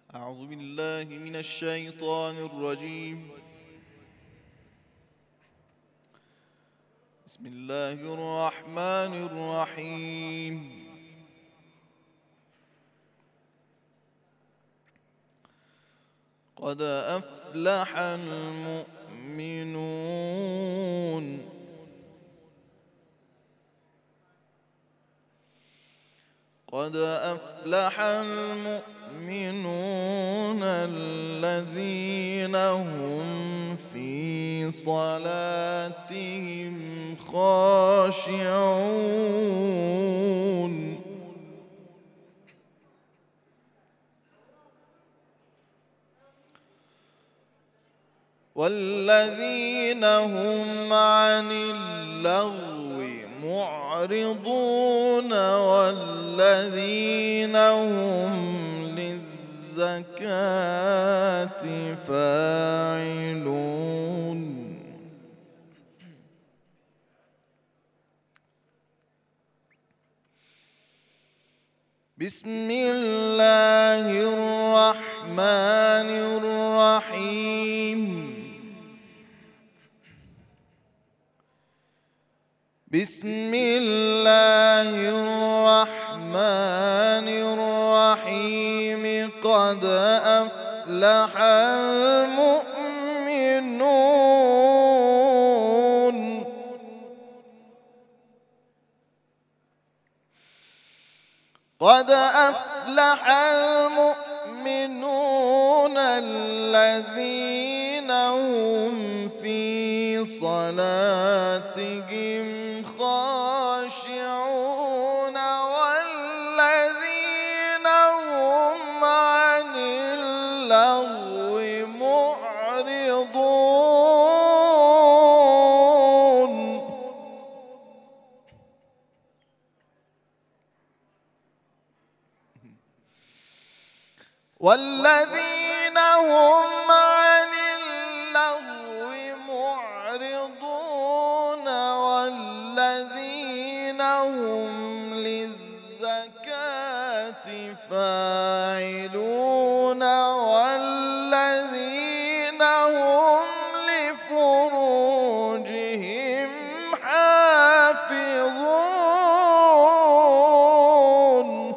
أعوذ بالله من الشيطان الرجيم. بسم الله الرحمن الرحيم. قد أفلح المؤمنون. قد أفلح المؤمنون الذين هم في صلاتهم خاشعون. والذين هم عن اللغو معرضون والذين هم للزكاة فاعلون. بسم الله الرحمن الرحيم. بسم الله الرحمن الرحيم. قد أفلح المؤمنون. قد أفلح المؤمنون الذين هم في صلاتهم خاشعون والذين هم عن اللغو معرضون. والذين هم عن اللغو معرضون والذين هم للزكاة فاعلون والذين هم لفروجهم حافظون.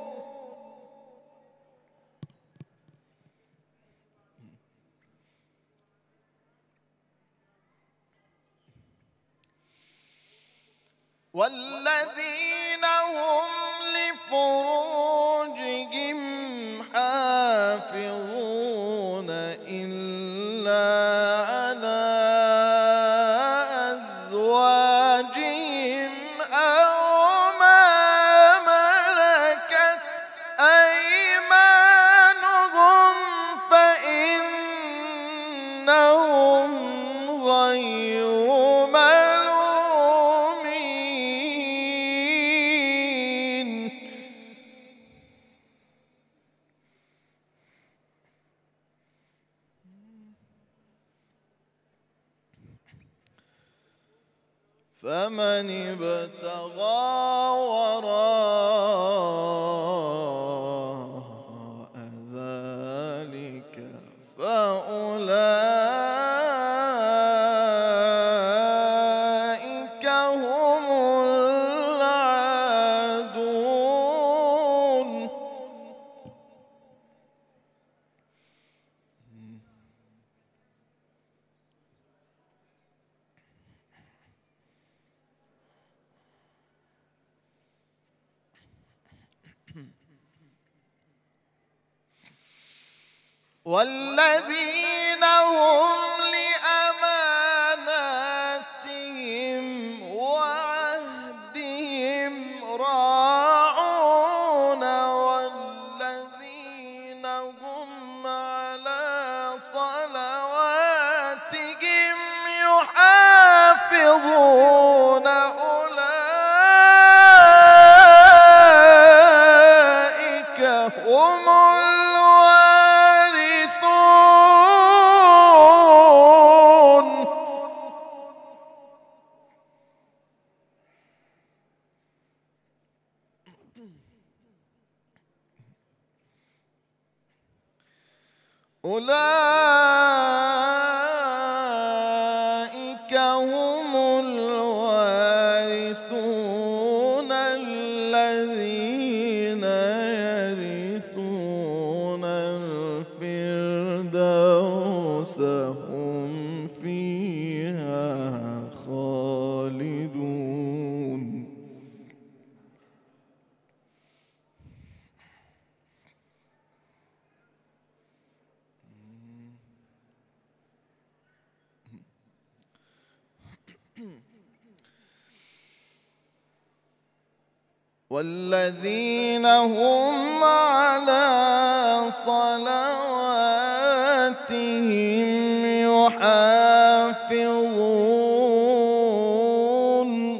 والذين هم لفروجهم حافظون إلا على أزواجهم أو ما ملكت أيمانهم فإنهم غير فمن ابتغى وراء ذلك فأولئك هم العادون. والذين هم لأماناتهم وعهدهم راعون والذين هم على صلواتهم يحافظون أولئك هم أولئك هم الوارثون الذين يرثون الفردوس هم فيها خالدون. والذين هم على صلواتهم يحافظون.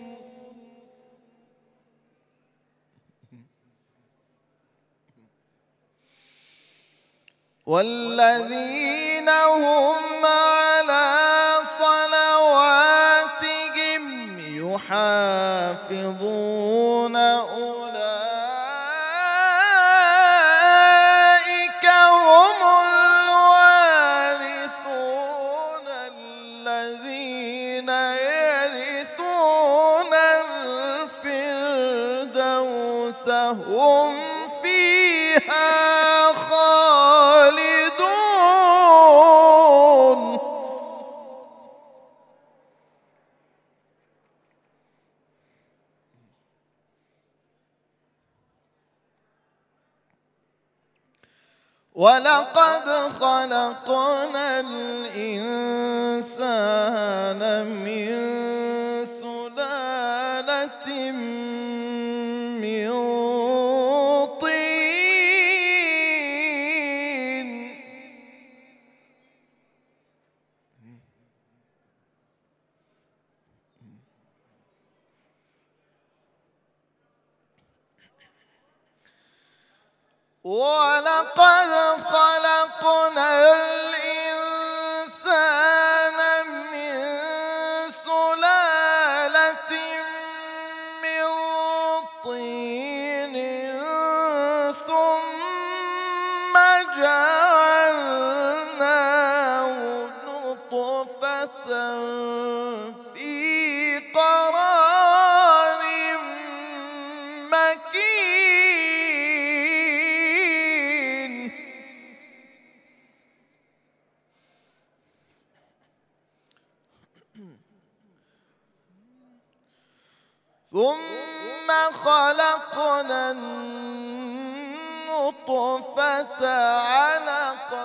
والذين هم على صلواتهم يحافظون أولئك هم الوارثون الذين يرثون الفردوس هم فيها خالدون. ولقد خلقنا الإنسان من سلالة من طين. ولقد خلقنا الإنسان من سلالة من طين ثم جعلناه نطفة في قرار مكين. ثم خلقنا النطفة علقة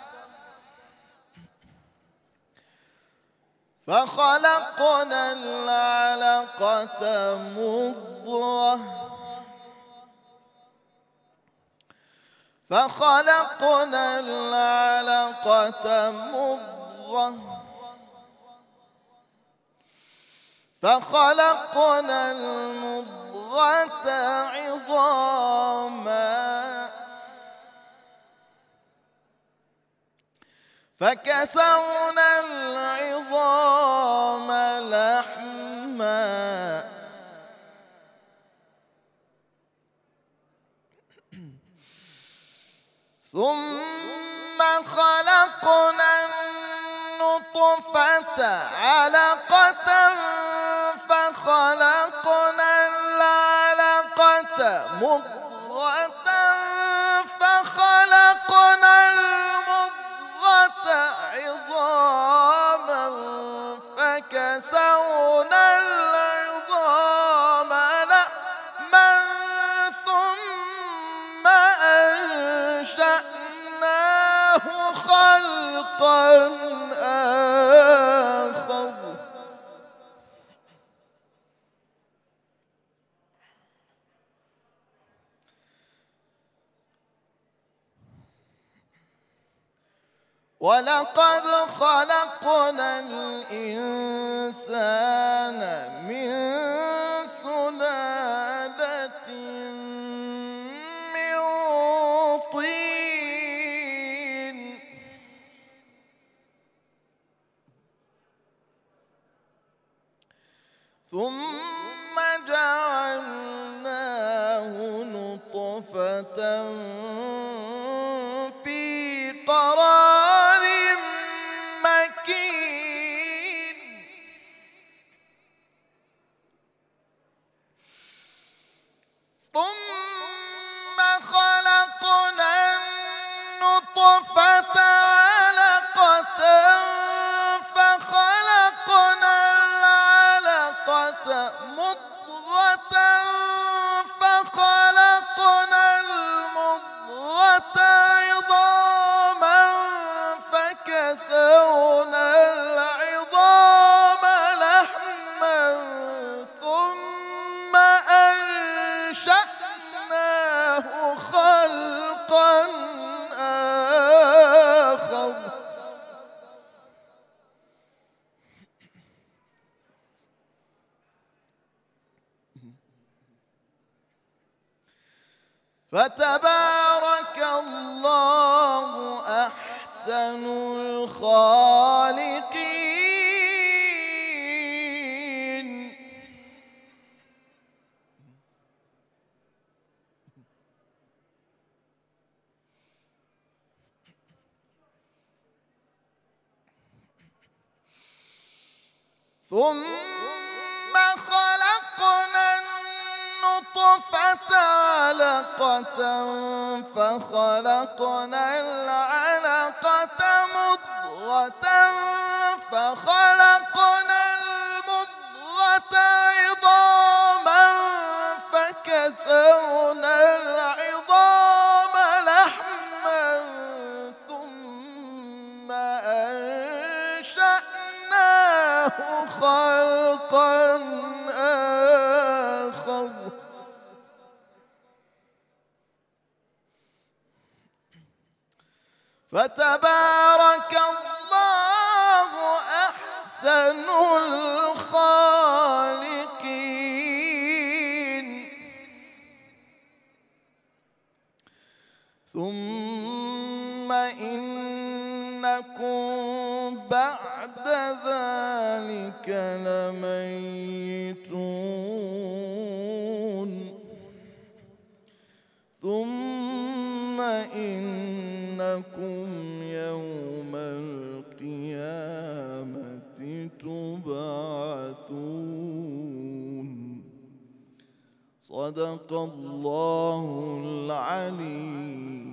فخلقنا العلقة مضغة فخلقنا العلقة مضغة فخلقنا المضغة عظاما فكسونا العظام لحما ثم خلقنا النطفة علقة فخلقنا العلقة مضغة فخلقنا المضغة عظاما فكسونا العظام لحما ثم أنشأناه خلقا آخر. ولقد خلقنا الإنسان من سلالة من طين ثم جعلناه نطفة في قرار النطفة علقة فخلقنا العلقة مضغة فخلقنا المضغة عظاما فكسونا العظام لحما ثم أنشأناه خلقا آخر. فتبارك الله أحسن الخالقين. ثم خلقنا النطفة علقة فخلقنا العلقة مضغة فخلقنا المضغة عظاما فكسونا العظام لحما ثم أنشأناه خلقا آخر. فتبارك الله أحسن الخالقين. ثم إنكم بعد ذلك لميتون. ثم إنكم يوم القيامة تبعثون. صدق الله العلي